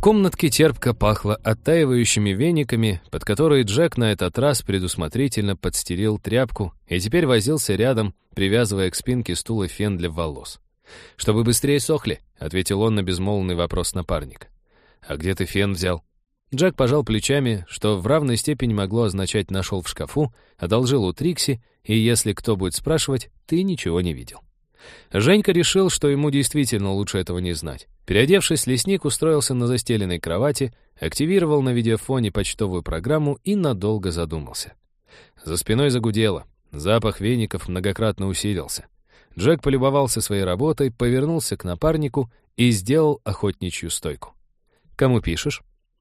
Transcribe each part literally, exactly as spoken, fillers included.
комнатке терпко пахло оттаивающими вениками, под которые Джек на этот раз предусмотрительно подстелил тряпку и теперь возился рядом, привязывая к спинке стула фен для волос. «Чтобы быстрее сохли», — ответил он на безмолвный вопрос напарника. «А где ты фен взял?» Джек пожал плечами, что в равной степени могло означать «нашел в шкафу», одолжил у Трикси, и если кто будет спрашивать, ты ничего не видел. Женька решил, что ему действительно лучше этого не знать. Переодевшись, лесник устроился на застеленной кровати, активировал на видеофоне почтовую программу и надолго задумался. За спиной загудело, запах веников многократно усилился. Джек полюбовался своей работой, повернулся к напарнику и сделал охотничью стойку. «Кому пишешь?»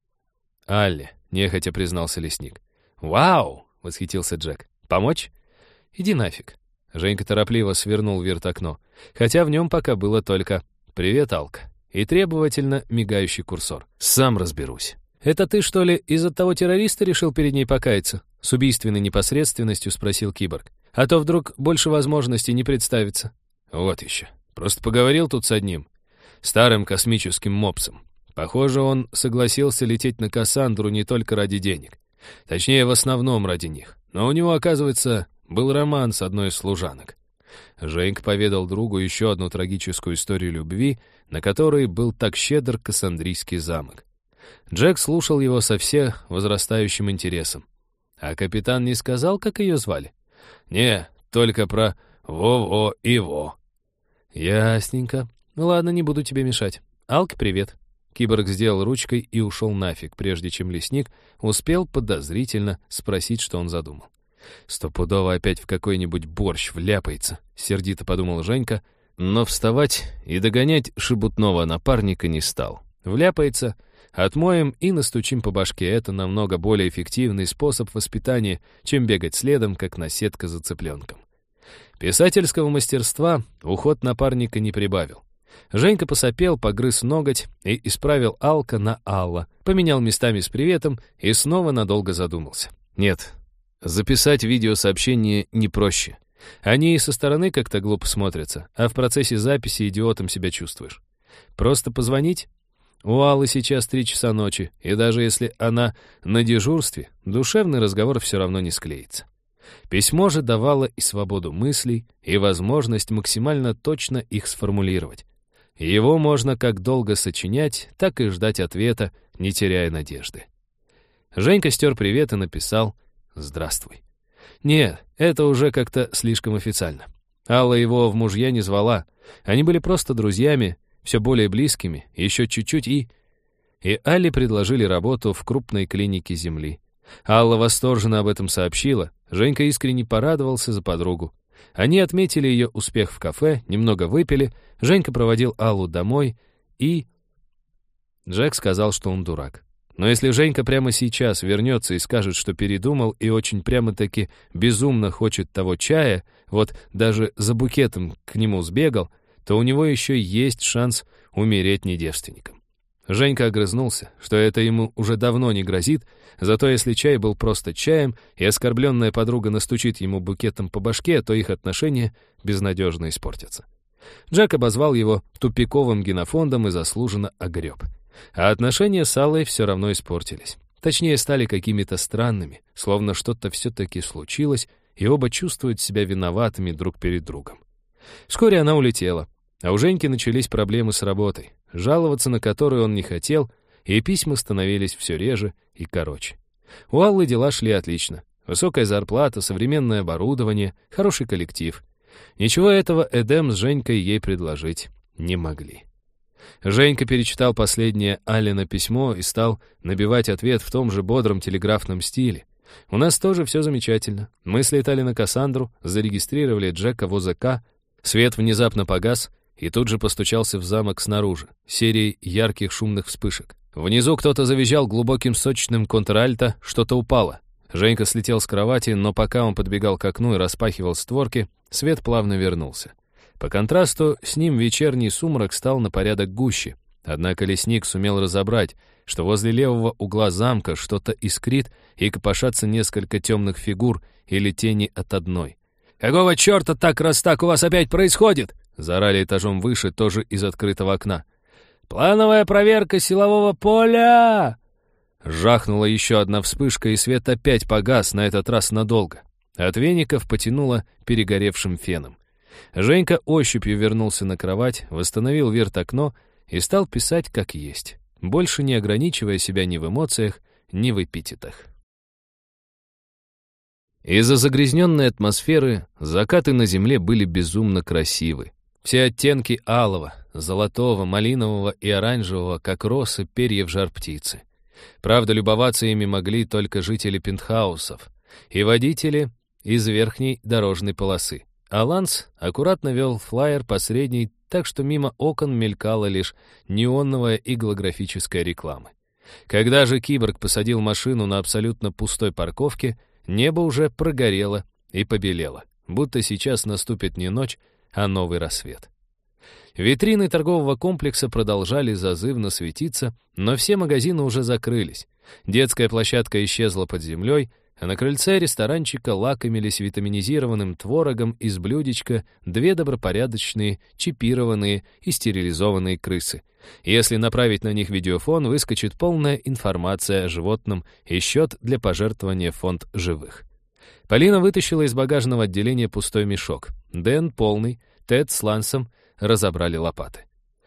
«Алле», — нехотя признался лесник. «Вау!» — восхитился Джек. «Помочь?» «Иди нафиг». Женька торопливо свернул вертокно, хотя в нем пока было только «Привет, Алка» и требовательно мигающий курсор. «Сам разберусь». «Это ты, что ли, из-за того террориста решил перед ней покаяться?» С убийственной непосредственностью спросил киборг. «А то вдруг больше возможностей не представится». «Вот еще. Просто поговорил тут с одним старым космическим мопсом. Похоже, он согласился лететь на Кассандру не только ради денег. Точнее, в основном ради них. Но у него, оказывается, был роман с одной из служанок». Женька поведал другу еще одну трагическую историю любви, на которой был так щедр Кассандрийский замок. Джек слушал его со все возрастающим интересом. «А капитан не сказал, как ее звали?» «Не, только про Во-Во и Во». «Ясненько. Ладно, не буду тебе мешать. Алке привет». Киборг сделал ручкой и ушел нафиг, прежде чем лесник успел подозрительно спросить, что он задумал. «Стопудово опять в какой-нибудь борщ вляпается», — сердито подумал Женька, но вставать и догонять шебутного напарника не стал. «Вляпается, отмоем и настучим по башке. Это намного более эффективный способ воспитания, чем бегать следом, как наседка за цыпленком». Писательского мастерства уход напарника не прибавил. Женька посопел, погрыз ноготь и исправил Алка на Алла, поменял местами с приветом и снова надолго задумался. Нет, записать видеосообщение не проще. Они и со стороны как-то глупо смотрятся, а в процессе записи идиотом себя чувствуешь. Просто позвонить? У Аллы сейчас три часа ночи, и даже если она на дежурстве, душевный разговор все равно не склеится. Письмо же давало и свободу мыслей, и возможность максимально точно их сформулировать. Его можно как долго сочинять, так и ждать ответа, не теряя надежды. Женька стер привет и написал «Здравствуй». Нет, это уже как-то слишком официально. Алла его в мужья не звала. Они были просто друзьями, все более близкими, еще чуть-чуть и... И Алле предложили работу в крупной клинике Земли. Алла восторженно об этом сообщила. Женька искренне порадовался за подругу. Они отметили ее успех в кафе, немного выпили, Женька проводил Аллу домой и... Джек сказал, что он дурак. Но если Женька прямо сейчас вернется и скажет, что передумал и очень прямо-таки безумно хочет того чая, вот даже за букетом к нему сбегал, то у него еще есть шанс умереть недевственником. Женька огрызнулся, что это ему уже давно не грозит, зато если чай был просто чаем, и оскорбленная подруга настучит ему букетом по башке, то их отношения безнадежно испортятся. Джек обозвал его тупиковым генофондом и заслуженно огреб. А отношения с Аллой все равно испортились. Точнее, стали какими-то странными, словно что-то все-таки случилось, и оба чувствуют себя виноватыми друг перед другом. Вскоре она улетела, а у Женьки начались проблемы с работой, жаловаться на которую он не хотел, и письма становились все реже и короче. У Аллы дела шли отлично. Высокая зарплата, современное оборудование, хороший коллектив. Ничего этого Эдем с Женькой ей предложить не могли. Женька перечитал последнее Аллино письмо и стал набивать ответ в том же бодром телеграфном стиле. «У нас тоже все замечательно. Мы слетали на Кассандру, зарегистрировали Джека в ОЗК». Свет внезапно погас и тут же постучался в замок снаружи, серией ярких шумных вспышек. Внизу кто-то завизжал глубоким сочным контральто, что-то упало. Женька слетел с кровати, но пока он подбегал к окну и распахивал створки, свет плавно вернулся. По контрасту с ним вечерний сумрак стал на порядок гуще. Однако лесник сумел разобрать, что возле левого угла замка что-то искрит и копошатся несколько темных фигур или тени от одной. «Какого черта так, раз так у вас опять происходит?» Заорали этажом выше, тоже из открытого окна. «Плановая проверка силового поля!» Жахнула еще одна вспышка, и свет опять погас, на этот раз надолго. От веников потянуло перегоревшим феном. Женька ощупью вернулся на кровать, восстановил вирт-окно и стал писать как есть, больше не ограничивая себя ни в эмоциях, ни в эпитетах. Из-за загрязненной атмосферы закаты на земле были безумно красивы. Все оттенки алого, золотого, малинового и оранжевого, как росы перьев жар-птицы. Правда, любоваться ими могли только жители пентхаусов и водители из верхней дорожной полосы. А Ланс аккуратно вел флаер по средней, так что мимо окон мелькала лишь неоновая и голографическая реклама. Когда же киборг посадил машину на абсолютно пустой парковке, небо уже прогорело и побелело, будто сейчас наступит не ночь, а новый рассвет. Витрины торгового комплекса продолжали зазывно светиться, но все магазины уже закрылись. Детская площадка исчезла под землей, а на крыльце ресторанчика лакомились витаминизированным творогом из блюдечка две добропорядочные, чипированные и стерилизованные крысы. Если направить на них видеофон, выскочит полная информация о животном и счет для пожертвования в фонд живых. Полина вытащила из багажного отделения пустой мешок. Дэн полный, Тед с Лансом разобрали лопаты.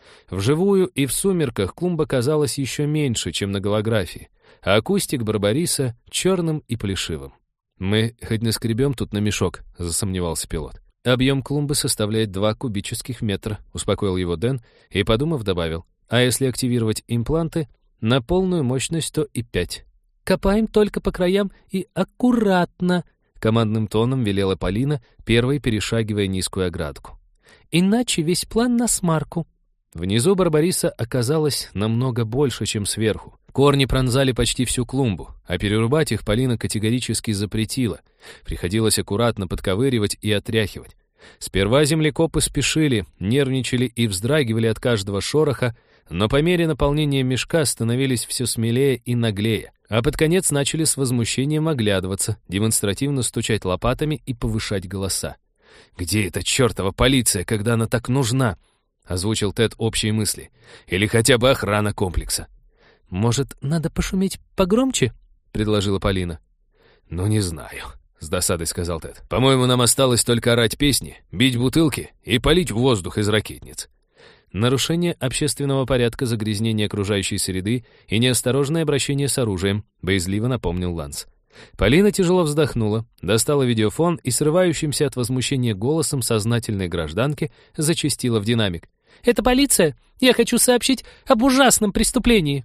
Вживую и в сумерках клумба казалась еще меньше, чем на голографии, а кустик барбариса черным и плешивым. «Мы хоть наскребем тут на мешок», — засомневался пилот. «Объем клумбы составляет два кубических метра», — успокоил его Дэн и, подумав, добавил. «А если активировать импланты, на полную мощность сто и пять». «Копаем только по краям и аккуратно», — командным тоном велела Полина, первой перешагивая низкую оградку. «Иначе весь план на смарку». Внизу барбариса оказалось намного больше, чем сверху. Корни пронзали почти всю клумбу, а перерубать их Полина категорически запретила. Приходилось аккуратно подковыривать и отряхивать. Сперва землекопы спешили, нервничали и вздрагивали от каждого шороха, но по мере наполнения мешка становились все смелее и наглее, а под конец начали с возмущением оглядываться, демонстративно стучать лопатами и повышать голоса. «Где эта чертова полиция, когда она так нужна?» — озвучил Тед общие мысли. «Или хотя бы охрана комплекса». «Может, надо пошуметь погромче?» — предложила Полина. «Ну, не знаю», — с досадой сказал Тед. «По-моему, нам осталось только орать песни, бить бутылки и палить в воздух из ракетниц». Нарушение общественного порядка, загрязнение окружающей среды и неосторожное обращение с оружием, боязливо напомнил Ланс. Полина тяжело вздохнула, достала видеофон и срывающимся от возмущения голосом сознательной гражданки зачастила в динамик. «Это полиция! Я хочу сообщить об ужасном преступлении!»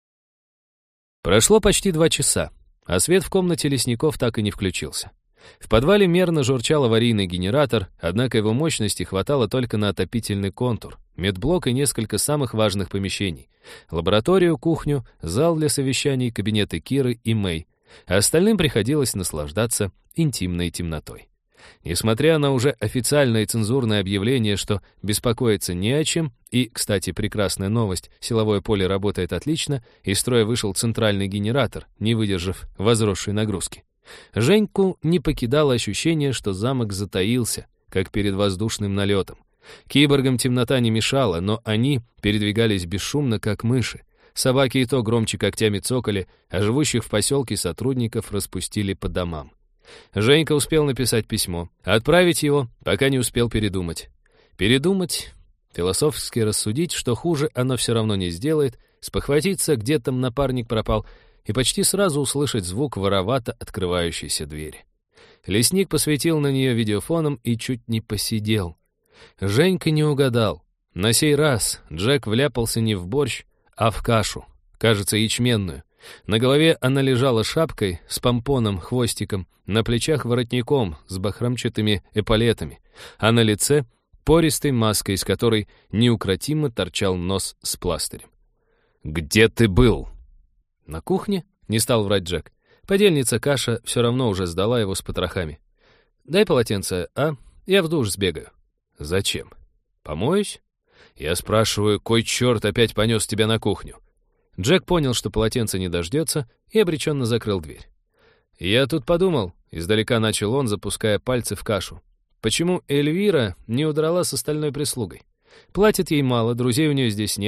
Прошло почти два часа, а свет в комнате лесников так и не включился. В подвале мерно журчал аварийный генератор, однако его мощности хватало только на отопительный контур, медблок и несколько самых важных помещений. Лабораторию, кухню, зал для совещаний, кабинеты Киры и Мэй. А остальным приходилось наслаждаться интимной темнотой. Несмотря на уже официальное и цензурное объявление, что беспокоиться не о чем, и, кстати, прекрасная новость, силовое поле работает отлично, из строя вышел центральный генератор, не выдержав возросшей нагрузки. Женьку не покидало ощущение, что замок затаился, как перед воздушным налетом. Киборгам темнота не мешала, но они передвигались бесшумно, как мыши. Собаки и то громче когтями цокали, а живущих в поселке сотрудников распустили по домам. Женька успел написать письмо, отправить его, пока не успел передумать. Передумать, философски рассудить, что хуже оно все равно не сделает, спохватиться, где там напарник пропал, и почти сразу услышать звук воровато открывающейся двери. Лесник посветил на нее видеофоном и чуть не посидел. Женька не угадал. На сей раз Джек вляпался не в борщ, а в кашу, кажется, ячменную. На голове она лежала шапкой с помпоном, хвостиком, на плечах воротником с бахромчатыми эполетами, а на лице пористой маской, из которой неукротимо торчал нос с пластырем. «Где ты был?» «На кухне?» — не стал врать Джек. Подельница Каша все равно уже сдала его с потрохами. «Дай полотенце, а? Я в душ сбегаю». «Зачем? Помоюсь?» «Я спрашиваю, кой черт опять понес тебя на кухню?» Джек понял, что полотенце не дождется, и обреченно закрыл дверь. «Я тут подумал», — издалека начал он, запуская пальцы в кашу. «Почему Эльвира не удрала с остальной прислугой? Платит ей мало, друзей у нее здесь нет.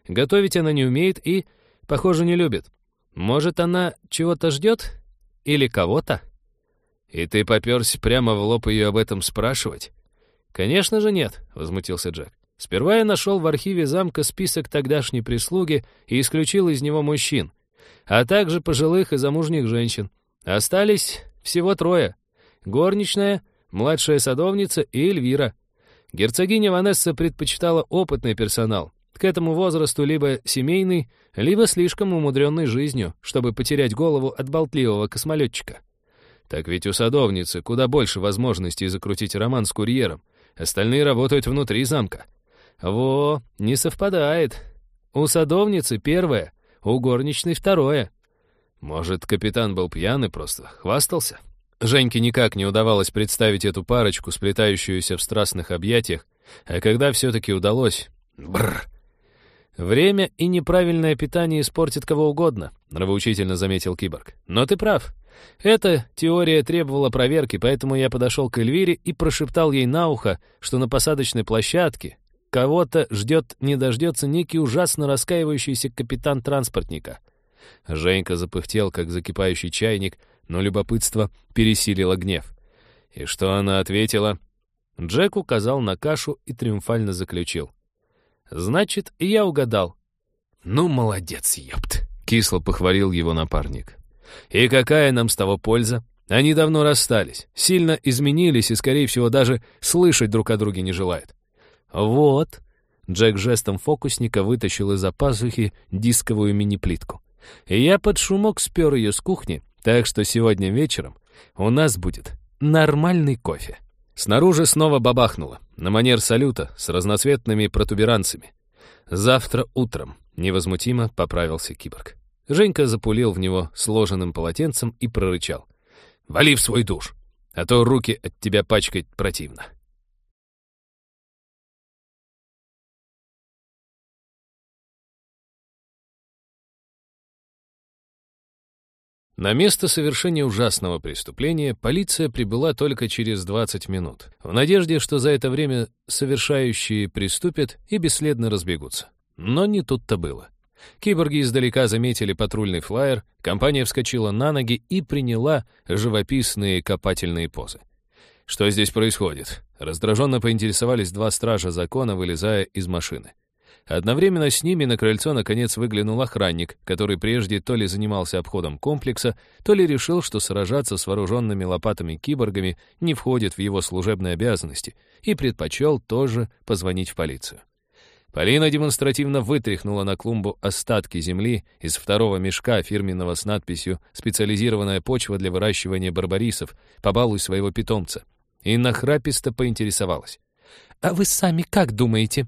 Готовить она не умеет и, похоже, не любит. Может, она чего-то ждет? Или кого-то? И ты попёрся прямо в лоб ее об этом спрашивать? Конечно же нет, возмутился Джек. Сперва я нашел в архиве замка список тогдашней прислуги и исключил из него мужчин, а также пожилых и замужних женщин. Остались всего трое. Горничная, младшая садовница и Эльвира. Герцогиня Ванесса предпочитала опытный персонал. К этому возрасту либо семейный, либо слишком умудренный жизнью, чтобы потерять голову от болтливого космолетчика. Так ведь у садовницы куда больше возможностей закрутить роман с курьером. Остальные работают внутри замка. Во, не совпадает. У садовницы первое, у горничной второе. Может, капитан был пьян и просто хвастался? Женьке никак не удавалось представить эту парочку, сплетающуюся в страстных объятиях, а когда все-таки удалось... Бррр! «Время и неправильное питание испортит кого угодно», — нравоучительно заметил киборг. «Но ты прав. Эта теория требовала проверки, поэтому я подошел к Эльвире и прошептал ей на ухо, что на посадочной площадке кого-то ждет, не дождется некий ужасно раскаивающийся капитан транспортника». Женька запыхтел, как закипающий чайник, но любопытство пересилило гнев. И что она ответила? Джек указал на кашу и триумфально заключил. «Значит, и я угадал». «Ну, молодец, ёпт», — кисло похвалил его напарник. «И какая нам с того польза? Они давно расстались, сильно изменились и, скорее всего, даже слышать друг о друге не желают». «Вот», — Джек жестом фокусника вытащил из-за пазухи дисковую мини-плитку. «И я под шумок спер ее с кухни, так что сегодня вечером у нас будет нормальный кофе». Снаружи снова бабахнуло, на манер салюта, с разноцветными протуберанцами. «Завтра утром», — невозмутимо поправился киборг. Женька запулил в него сложенным полотенцем и прорычал. «Вали в свой душ, а то руки от тебя пачкать противно». На место совершения ужасного преступления полиция прибыла только через двадцать минут, в надежде, что за это время совершающие приступят и бесследно разбегутся. Но не тут-то было. Киборги издалека заметили патрульный флаер, компания вскочила на ноги и приняла живописные копательные позы. «Что здесь происходит?» Раздраженно поинтересовались два стража закона, вылезая из машины. Одновременно с ними на крыльцо наконец выглянул охранник, который прежде то ли занимался обходом комплекса, то ли решил, что сражаться с вооруженными лопатами киборгами не входит в его служебные обязанности, и предпочел тоже позвонить в полицию. Полина демонстративно вытряхнула на клумбу остатки земли из второго мешка фирменного с надписью «Специализированная почва для выращивания барбарисов, побалуй своего питомца», и нахраписто поинтересовалась. «А вы сами как думаете?»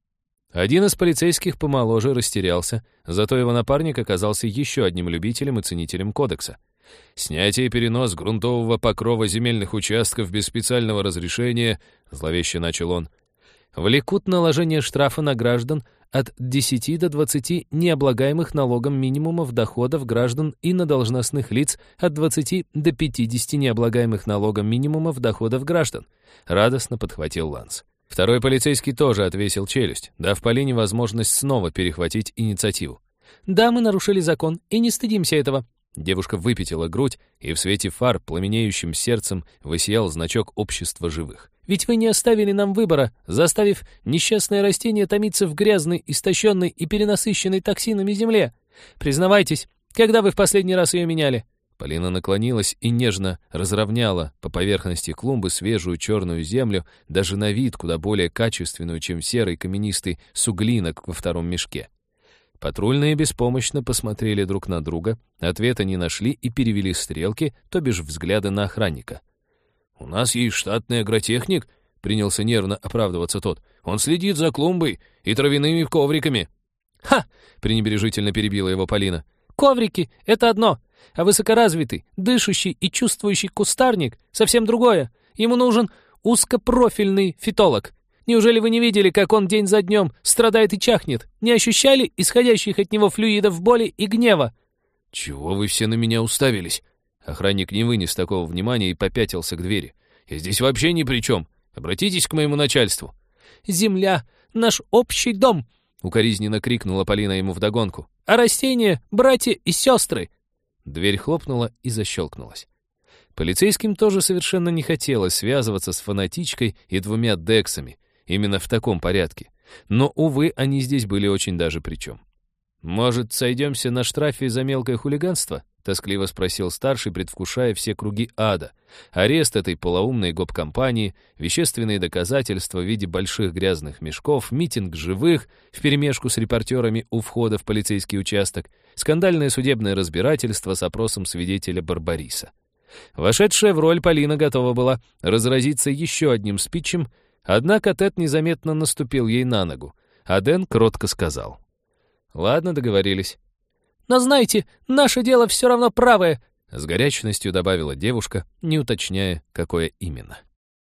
Один из полицейских помоложе растерялся, зато его напарник оказался еще одним любителем и ценителем кодекса. «Снятие и перенос грунтового покрова земельных участков без специального разрешения», — зловеще начал он, «влекут наложение штрафа на граждан от десяти до двадцати необлагаемых налогом минимумов доходов граждан и на должностных лиц от двадцати до пятидесяти необлагаемых налогом минимумов доходов граждан», — радостно подхватил Ланс. Второй полицейский тоже отвесил челюсть, дав Полине возможность снова перехватить инициативу. «Да, мы нарушили закон, и не стыдимся этого». Девушка выпятила грудь, и в свете фар пламенеющим сердцем высиял значок общества живых. «Ведь вы не оставили нам выбора, заставив несчастное растение томиться в грязной, истощенной и перенасыщенной токсинами земле. Признавайтесь, когда вы в последний раз ее меняли?» Полина наклонилась и нежно разровняла по поверхности клумбы свежую черную землю, даже на вид куда более качественную, чем серый каменистый суглинок во втором мешке. Патрульные беспомощно посмотрели друг на друга, ответа не нашли и перевели стрелки, то бишь взгляды на охранника. «У нас есть штатный агротехник», — принялся нервно оправдываться тот. «Он следит за клумбой и травяными ковриками». «Ха!» — пренебрежительно перебила его Полина. «Коврики — это одно, а высокоразвитый, дышащий и чувствующий кустарник — совсем другое. Ему нужен узкопрофильный фитолог. Неужели вы не видели, как он день за днем страдает и чахнет? Не ощущали исходящих от него флюидов боли и гнева?» «Чего вы все на меня уставились?» Охранник не вынес такого внимания и попятился к двери. «Я здесь вообще ни при чем. Обратитесь к моему начальству». «Земля — наш общий дом», — укоризненно крикнула Полина ему вдогонку. «А растения, братья и сестры!» Дверь хлопнула и защелкнулась. Полицейским тоже совершенно не хотелось связываться с фанатичкой и двумя Дексами, именно в таком порядке. Но, увы, они здесь были очень даже при чем. «Может, сойдемся на штрафе за мелкое хулиганство?» — тоскливо спросил старший, предвкушая все круги ада. Арест этой полоумной гоп-компании, вещественные доказательства в виде больших грязных мешков, митинг живых вперемешку с репортерами у входа в полицейский участок, скандальное судебное разбирательство с опросом свидетеля Барбариса. Вошедшая в роль Полина готова была разразиться еще одним спичем, однако Тед незаметно наступил ей на ногу, а Дэн кротко сказал: «Ладно, договорились». «Но знаете, наше дело все равно правое», — с горячностью добавила девушка, не уточняя, какое именно.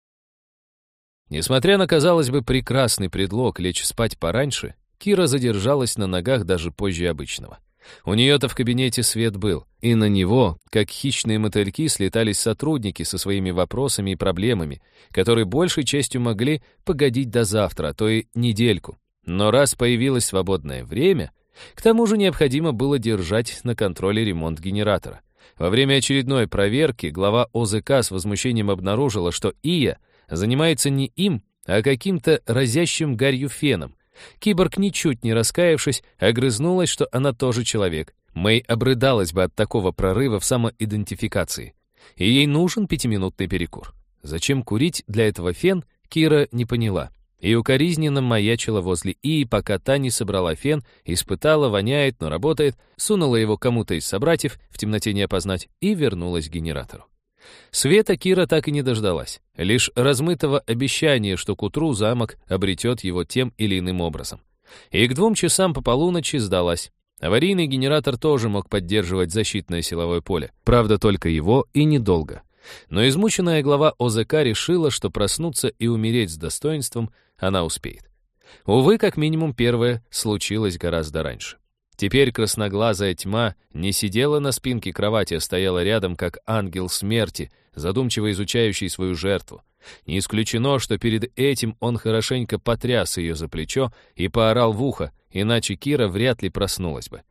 Несмотря на, казалось бы, прекрасный предлог лечь спать пораньше, Кира задержалась на ногах даже позже обычного. У нее-то в кабинете свет был, и на него, как хищные мотыльки, слетались сотрудники со своими вопросами и проблемами, которые большей частью могли погодить до завтра, а то и недельку. Но раз появилось свободное время, к тому же необходимо было держать на контроле ремонт генератора. Во время очередной проверки глава О З К с возмущением обнаружила, что Ия занимается не им, а каким-то разящим гарью феном. Киборг, ничуть не раскаявшись, огрызнулась, что она тоже человек. Мэй обрыдалась бы от такого прорыва в самоидентификации. И ей нужен пятиминутный перекур. Зачем курить для этого фен, Кира не поняла. И укоризненно маячила возле Ии, пока та не собрала фен, испытала, воняет, но работает, сунула его кому-то из собратьев, в темноте не опознать, и вернулась к генератору. Света Кира так и не дождалась, лишь размытого обещания, что к утру замок обретет его тем или иным образом. И к двум часам по полуночи сдалась. Аварийный генератор тоже мог поддерживать защитное силовое поле. Правда, только его и недолго. Но измученная глава О З К решила, что проснуться и умереть с достоинством она успеет. Увы, как минимум первое случилось гораздо раньше. Теперь красноглазая тьма не сидела на спинке кровати, а стояла рядом, как ангел смерти, задумчиво изучающий свою жертву. Не исключено, что перед этим он хорошенько потряс ее за плечо и поорал в ухо, иначе Кира вряд ли проснулась бы.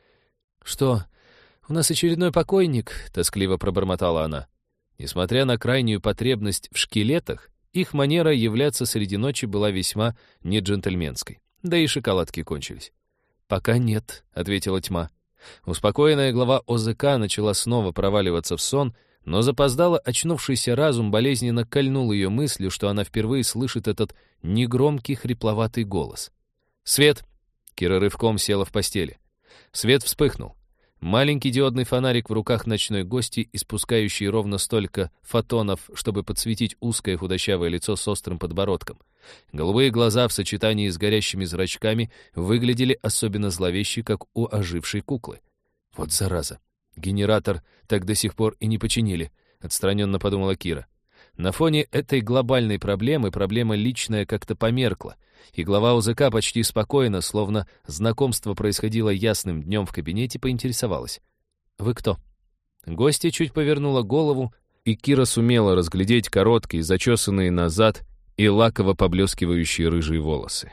«Что, у нас очередной покойник?» — тоскливо пробормотала она. Несмотря на крайнюю потребность в шкелетах, их манера являться среди ночи была весьма неджентльменской. Да и шоколадки кончились. «Пока нет», — ответила тьма. Успокоенная глава О З К начала снова проваливаться в сон, но запоздало очнувшийся разум болезненно кольнул ее мыслью, что она впервые слышит этот негромкий хрипловатый голос. «Свет!» — Кира рывком села в постели. Свет вспыхнул. Маленький диодный фонарик в руках ночной гости, испускающий ровно столько фотонов, чтобы подсветить узкое худощавое лицо с острым подбородком. Голубые глаза в сочетании с горящими зрачками выглядели особенно зловеще, как у ожившей куклы. «Вот зараза! Генератор так до сих пор и не починили», — отстраненно подумала Кира. На фоне этой глобальной проблемы проблема личная как-то померкла, и глава О З К почти спокойно, словно знакомство происходило ясным днем в кабинете, поинтересовалась. «Вы кто?» Гостья чуть повернула голову, и Кира сумела разглядеть короткие, зачесанные назад и лаково поблескивающие рыжие волосы.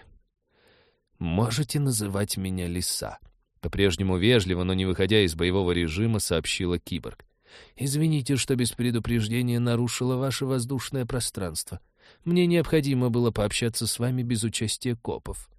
«Можете называть меня Лиса», — по-прежнему вежливо, но не выходя из боевого режима, сообщила киборг. «Извините, что без предупреждения нарушила ваше воздушное пространство. Мне необходимо было пообщаться с вами без участия копов».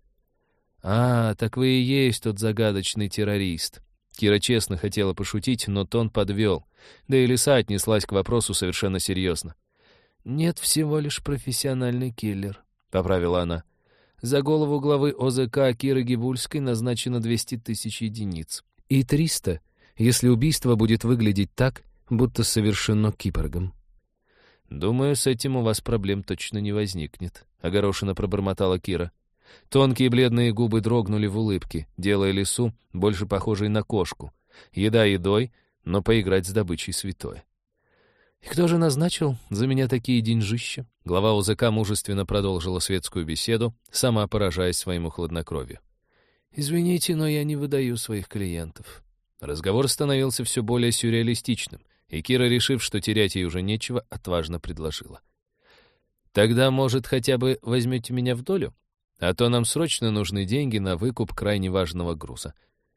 «А, так вы и есть тот загадочный террорист». Кира честно хотела пошутить, но тон подвел. Да и Лиса отнеслась к вопросу совершенно серьезно. «Нет, всего лишь профессиональный киллер», — поправила она. «За голову главы О З К Киры Гибульской назначено двести тысяч единиц. И триста, если убийство будет выглядеть так, будто совершено киборгом». «Думаю, с этим у вас проблем точно не возникнет», — огорошенно пробормотала Кира. Тонкие бледные губы дрогнули в улыбке, делая Лису больше похожей на кошку. Еда едой, но поиграть с добычей святое. «И кто же назначил за меня такие деньжища?» Глава О З К мужественно продолжила светскую беседу, сама поражаясь своему хладнокровию. «Извините, но я не выдаю своих клиентов». Разговор становился все более сюрреалистичным, и Кира, решив, что терять ей уже нечего, отважно предложила. «Тогда, может, хотя бы возьмете меня в долю?» а то нам срочно нужны деньги на выкуп крайне важного груза».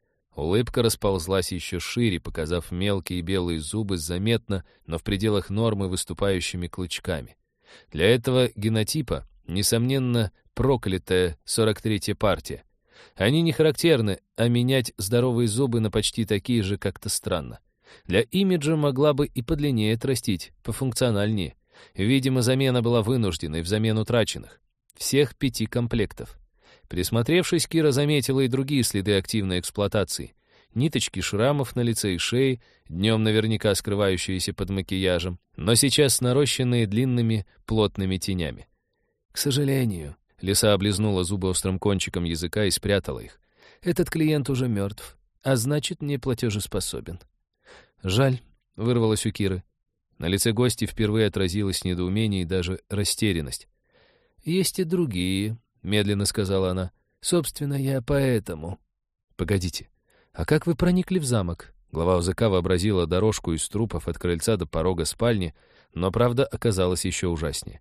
Улыбка расползлась еще шире, показав мелкие белые зубы с заметно, но в пределах нормы выступающими клычками. Для этого генотипа, несомненно, проклятая сорок третья партия. Они не характерны, а менять здоровые зубы на почти такие же как-то странно. Для имиджа могла бы и подлиннее отрастить, пофункциональнее. Видимо, замена была вынужденной взамен утраченных. Всех пяти комплектов. Присмотревшись, Кира заметила и другие следы активной эксплуатации. Ниточки шрамов на лице и шее, днем наверняка скрывающиеся под макияжем, но сейчас нарощенные длинными плотными тенями. «К сожалению», — Лиса облизнула зубы острым кончиком языка и спрятала их, «этот клиент уже мертв, а значит, не платежеспособен». «Жаль», — вырвалось у Киры. На лице гостя впервые отразилось недоумение и даже растерянность. «Есть и другие», — медленно сказала она. «Собственно, я поэтому». «Погодите, а как вы проникли в замок?» Глава ОЗК вообразила дорожку из трупов от крыльца до порога спальни, но правда оказалась еще ужаснее.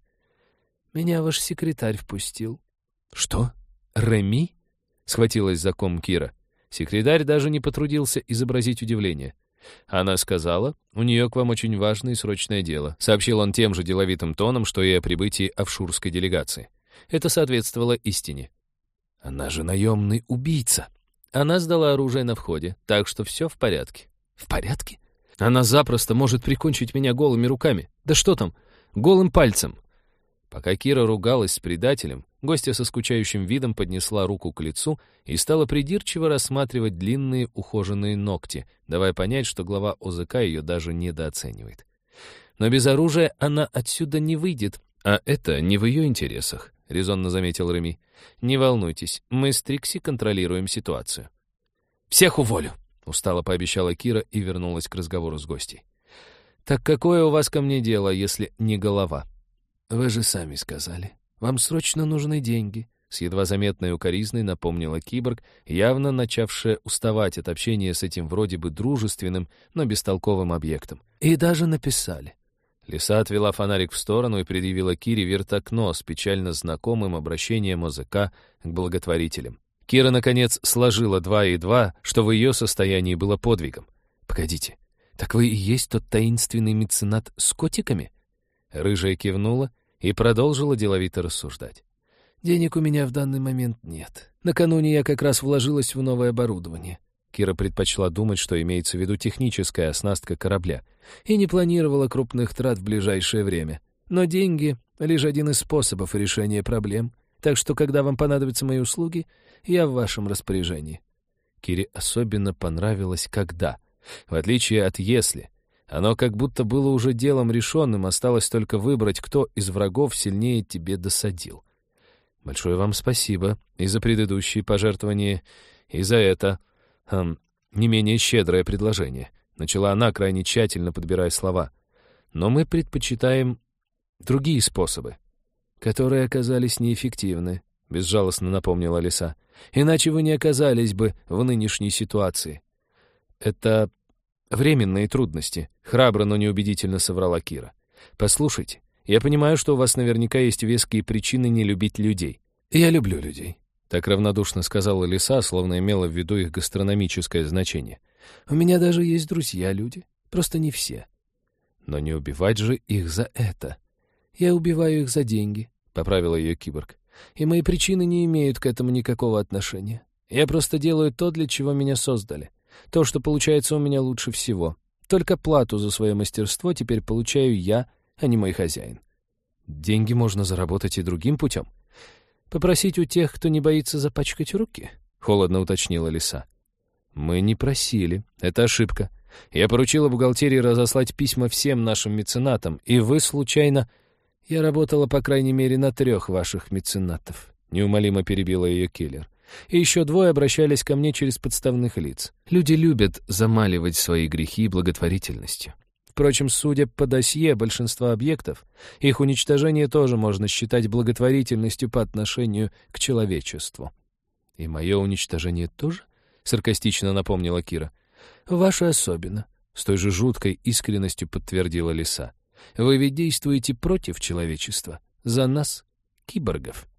«Меня ваш секретарь впустил». «Что? Реми?» — схватилась за ком Кира. Секретарь даже не потрудился изобразить удивление. «Она сказала, у нее к вам очень важное и срочное дело», сообщил он тем же деловитым тоном, что и о прибытии офшурской делегации. Это соответствовало истине. «Она же наемный убийца». Она сдала оружие на входе, так что все в порядке. «В порядке? Она запросто может прикончить меня голыми руками. Да что там, голым пальцем». Пока Кира ругалась с предателем, гостья со скучающим видом поднесла руку к лицу и стала придирчиво рассматривать длинные ухоженные ногти, давая понять, что глава ОЗК ее даже недооценивает. «Но без оружия она отсюда не выйдет, а это не в ее интересах», — резонно заметил Реми. «Не волнуйтесь, мы с Трикси контролируем ситуацию». «Всех уволю», — устало пообещала Кира и вернулась к разговору с гостьей. «Так какое у вас ко мне дело, если не голова?» «Вы же сами сказали. Вам срочно нужны деньги», — с едва заметной укоризной напомнила киборг, явно начавшая уставать от общения с этим вроде бы дружественным, но бестолковым объектом. «И даже написали». Лиса отвела фонарик в сторону и предъявила Кире вертокно с печально знакомым обращением ОЗК к благотворителям. Кира, наконец, сложила два и два, что в ее состоянии было подвигом. «Погодите, так вы и есть тот таинственный меценат с котиками?» Рыжая кивнула и продолжила деловито рассуждать. «Денег у меня в данный момент нет. Накануне я как раз вложилась в новое оборудование». Кира предпочла думать, что имеется в виду техническая оснастка корабля, и не планировала крупных трат в ближайшее время. Но деньги — лишь один из способов решения проблем, так что, когда вам понадобятся мои услуги, я в вашем распоряжении». Кире особенно понравилось «когда». В отличие от «если». Оно как будто было уже делом решенным, осталось только выбрать, кто из врагов сильнее тебе досадил. «Большое вам спасибо и за предыдущие пожертвования, и за это эм, не менее щедрое предложение», — начала она, крайне тщательно подбирая слова. «Но мы предпочитаем другие способы, которые оказались неэффективны», — безжалостно напомнила Лиса. «Иначе вы не оказались бы в нынешней ситуации». «Это временные трудности», — храбро, но неубедительно соврала Кира. «Послушайте, я понимаю, что у вас наверняка есть веские причины не любить людей». «Я люблю людей», — так равнодушно сказала Лиса, словно имела в виду их гастрономическое значение. «У меня даже есть друзья-люди, просто не все». «Но не убивать же их за это». «Я убиваю их за деньги», — поправила ее киборг. «И мои причины не имеют к этому никакого отношения. Я просто делаю то, для чего меня создали. То, что получается у меня лучше всего. Только плату за свое мастерство теперь получаю я, а не мой хозяин». «Деньги можно заработать и другим путем». «Попросить у тех, кто не боится запачкать руки?» — холодно уточнила Лиса. «Мы не просили. Это ошибка. Я поручила бухгалтерии разослать письма всем нашим меценатам, и вы случайно...» «Я работала, по крайней мере, на трех ваших меценатов», — неумолимо перебила ее киллер. «И еще двое обращались ко мне через подставных лиц. Люди любят замаливать свои грехи благотворительностью. Впрочем, судя по досье большинства объектов, их уничтожение тоже можно считать благотворительностью по отношению к человечеству». «И мое уничтожение тоже?» — саркастично напомнила Кира. «Ваше особенно», — с той же жуткой искренностью подтвердила Лиса. «Вы ведь действуете против человечества, за нас, киборгов».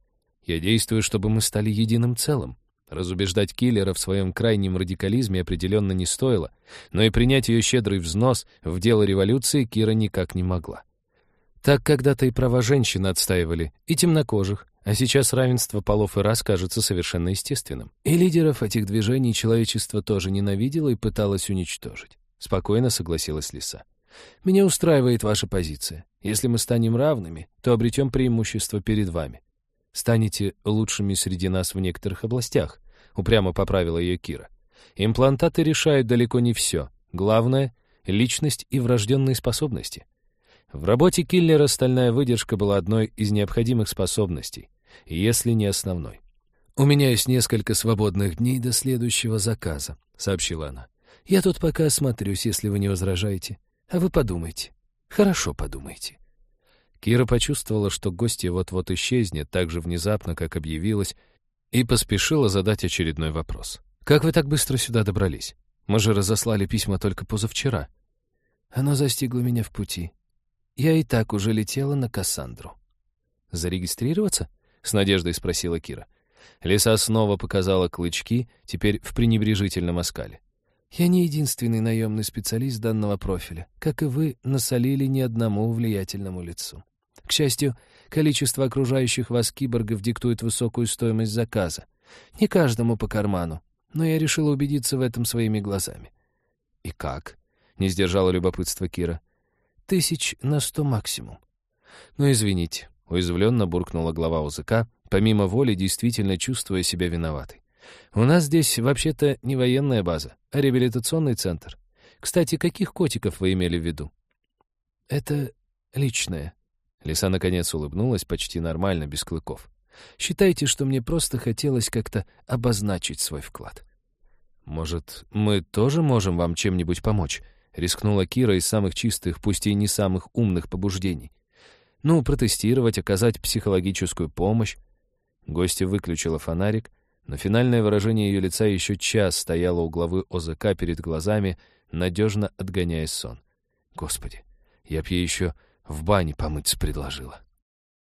Я действую, чтобы мы стали единым целым. Разубеждать киллера в своем крайнем радикализме определенно не стоило, но и принять ее щедрый взнос в дело революции Кира никак не могла. Так когда-то и права женщин отстаивали, и темнокожих, а сейчас равенство полов и рас кажется совершенно естественным. И лидеров этих движений человечество тоже ненавидело и пыталось уничтожить. Спокойно согласилась Лиса. «Меня устраивает ваша позиция. Если мы станем равными, то обретем преимущество перед вами. Станете лучшими среди нас в некоторых областях», — упрямо поправила ее Кира. «Имплантаты решают далеко не все. Главное — личность и врожденные способности». В работе киллера стальная выдержка была одной из необходимых способностей, если не основной. «У меня есть несколько свободных дней до следующего заказа», — сообщила она. «Я тут пока осмотрюсь, если вы не возражаете. А вы подумайте. Хорошо подумайте». Кира почувствовала, что гостья вот-вот исчезнет так же внезапно, как объявилась, и поспешила задать очередной вопрос. «Как вы так быстро сюда добрались? Мы же разослали письма только позавчера». «Оно застигло меня в пути. Я и так уже летела на Кассандру». «Зарегистрироваться?» — с надеждой спросила Кира. Лиса снова показала клычки, теперь в пренебрежительном оскале. «Я не единственный наемный специалист данного профиля. Как и вы, насолили ни одному влиятельному лицу. К счастью, количество окружающих вас киборгов диктует высокую стоимость заказа. Не каждому по карману, но я решила убедиться в этом своими глазами». «И как?» — не сдержала любопытства Кира. «Тысяч на сто максимум». «Ну, извините», — уязвленно буркнула глава ОЗК, помимо воли действительно чувствуя себя виноватой. «У нас здесь вообще-то не военная база, а реабилитационный центр. Кстати, каких котиков вы имели в виду?» «Это личное». Лиса наконец улыбнулась почти нормально, без клыков. «Считайте, что мне просто хотелось как-то обозначить свой вклад». «Может, мы тоже можем вам чем-нибудь помочь?» — рискнула Кира из самых чистых, пусть и не самых умных побуждений. «Ну, протестировать, оказать психологическую помощь». Гостья выключила фонарик, но финальное выражение ее лица еще час стояло у главы ОЗК перед глазами, надежно отгоняя сон. «Господи, я б ей еще в бане помыться предложила».